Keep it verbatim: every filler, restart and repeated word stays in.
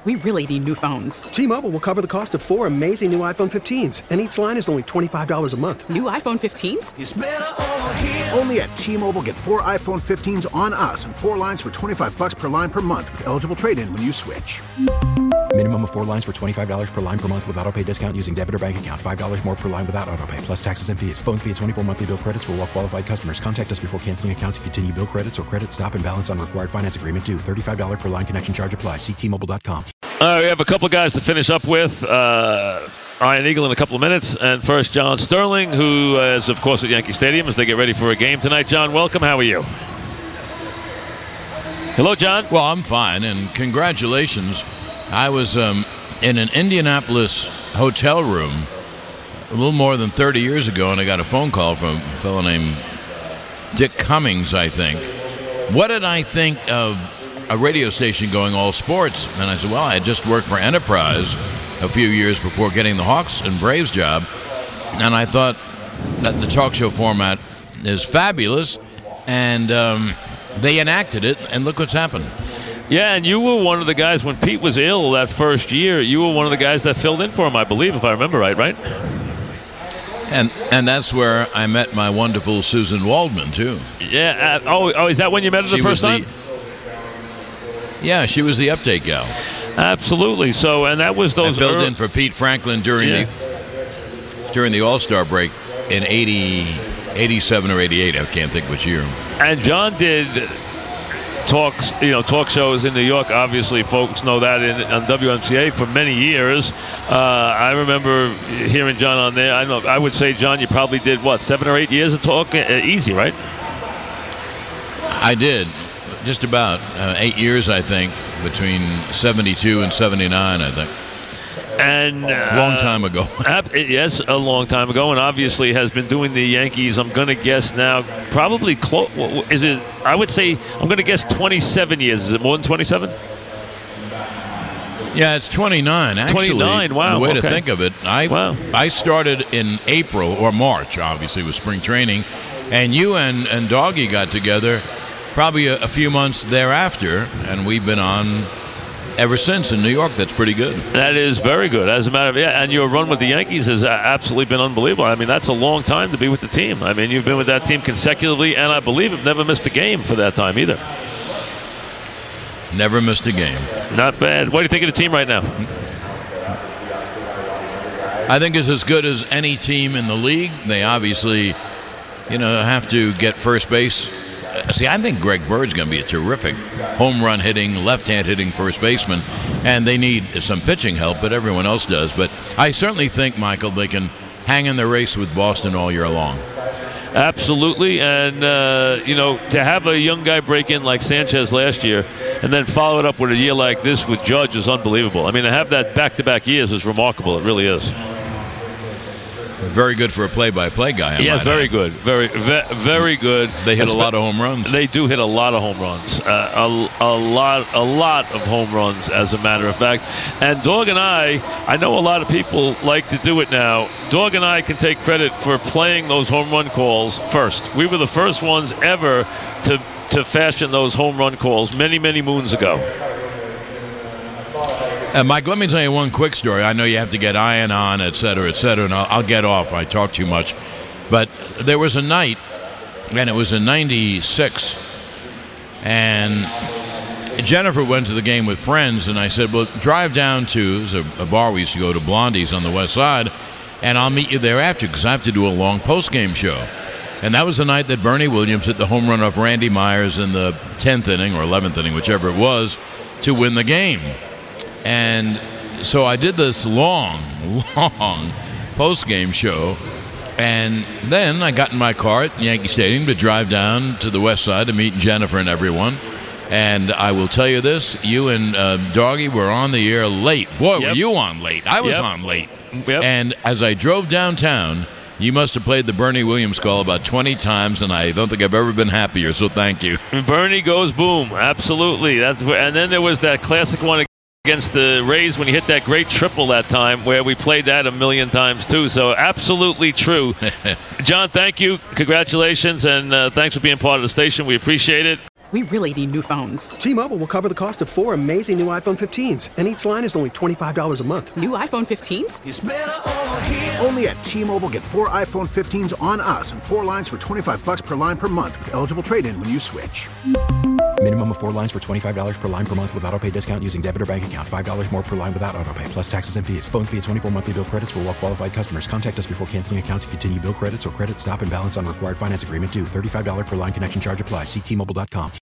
We really need new phones. T-Mobile will cover the cost of four amazing new iPhone fifteens, and each line is only twenty-five dollars a month. New iPhone fifteens? It's better over here. Only at T-Mobile, get four iPhone fifteens on us and four lines for twenty-five dollars per line per month with eligible trade-in when you switch. Minimum of four lines for twenty-five dollars per line per month with autopay discount using debit or bank account. five dollars more per line without autopay, plus taxes and fees. Phone fee at twenty-four monthly bill credits for well-qualified customers. Contact us before canceling account to continue bill credits or credit stop and balance on required finance agreement due. thirty-five dollars per line connection charge applies. See T Mobile dot com. All right, we have a couple guys to finish up with. Uh, Ian Eagle in a couple of minutes. And first, John Sterling, who is, of course, at Yankee Stadium as they get ready for a game tonight. John, welcome. How are you? Hello, John. Well, I'm fine, and congratulations. I was um, in an Indianapolis hotel room a little more than thirty years ago, and I got a phone call from a fellow named Dick Cummings, I think. What did I think of a radio station going all sports? And I said, well, I had just worked for Enterprise a few years before getting the Hawks and Braves job, and I thought that the talk show format is fabulous, and um, they enacted it, and look what's happened. Yeah, and you were one of the guys when Pete was ill that first year. You were one of the guys that filled in for him, I believe, if I remember right, right? And and that's where I met my wonderful Susan Waldman, too. Yeah. Uh, oh, oh, is that when you met her the She first was time? The, yeah, she was the update gal. Absolutely. So, and that was those. I filled early, in for Pete Franklin during yeah. the during the All-Star break in eighty, eighty-seven or eighty-eight. I can't think which year. And John did talks, you know, talk shows in New York. Obviously, folks know that in on W M C A for many years. Uh, I remember hearing John on there. I know. I would say, John, you probably did what seven or eight years of talk, uh, easy, right? I did, just about uh, eight years, I think, between seventy-two and seventy-nine, I think. And uh, long time ago. Yes, a long time ago, and obviously has been doing the Yankees. I'm going to guess now, probably close. Is it? I would say I'm going to guess twenty-seven years. Is it more than twenty-seven? Yeah, it's twenty-nine. Actually, twenty-nine. Wow. The way okay. to think of it, I wow. I started in April or March, obviously with spring training, and you and and Doggy got together probably a, a few months thereafter, and we've been on ever since in New York. That's pretty good. That is very good. As a matter of yeah, and your run with the Yankees has absolutely been unbelievable. I mean, that's a long time to be with the team. I mean, you've been with that team consecutively, and I believe have never missed a game for that time either. Never missed a game. Not bad. What do you think of the team right now? I think it's as good as any team in the league. They obviously, you know, have to get first base. See, I think Greg Bird's going to be a terrific home run hitting, left-hand hitting first baseman, and they need some pitching help, but everyone else does. But I certainly think, Michael, they can hang in the race with Boston all year long. Absolutely, and uh, you know, to have a young guy break in like Sanchez last year, and then follow it up with a year like this with Judge is unbelievable. I mean, to have that back-to-back years is remarkable. It really is. Very good for a play-by-play guy. Yeah, very good. Very, ve- very good. They hit a lot of home runs. They do hit a lot of home runs. Uh, a, a lot, a lot of home runs, as a matter of fact. And Dog and I, I know a lot of people like to do it now. Dog and I can take credit for playing those home run calls first. We were the first ones ever to to fashion those home run calls many, many moons ago. Uh, Mike, let me tell you one quick story. I know you have to get Ian on, et cetera, et cetera, and I'll, I'll get off. I talk too much. But there was a night, and it was in ninety-six, and Jennifer went to the game with friends, and I said, well, drive down to there's a, a bar we used to go to, Blondie's on the west side, and I'll meet you there after because I have to do a long post-game show. And that was the night that Bernie Williams hit the home run off Randy Myers in the tenth inning or eleventh inning, whichever it was, to win the game. And so I did this long, long post-game show, and then I got in my car at Yankee Stadium to drive down to the west side to meet Jennifer and everyone. And I will tell you this, you and uh, Doggy were on the air late. Boy, yep. Were you on late. I was yep. on late. Yep. And as I drove downtown, you must have played the Bernie Williams call about twenty times, and I don't think I've ever been happier, so thank you. Bernie goes boom, absolutely. That's where, and then there was that classic one against the Rays when he hit that great triple that time where we played that a million times too. So absolutely true. John, thank you. Congratulations, and uh, thanks for being part of the station. We appreciate it. We really need new phones. T-Mobile will cover the cost of four amazing new iPhone fifteens, and each line is only twenty-five dollars a month. New iPhone fifteens? It's better over here. Only at T-Mobile, get four iPhone fifteens on us and four lines for twenty-five bucks per line per month with eligible trade-in when you switch. Minimum of four lines for twenty-five dollars per line per month with autopay discount using debit or bank account. five dollars more per line without autopay, plus taxes and fees. Phone fee at twenty-four monthly bill credits for well-qualified customers. Contact us before canceling account to continue bill credits or credit stop and balance on required finance agreement due. thirty-five dollars per line connection charge applies. See T Mobile dot com.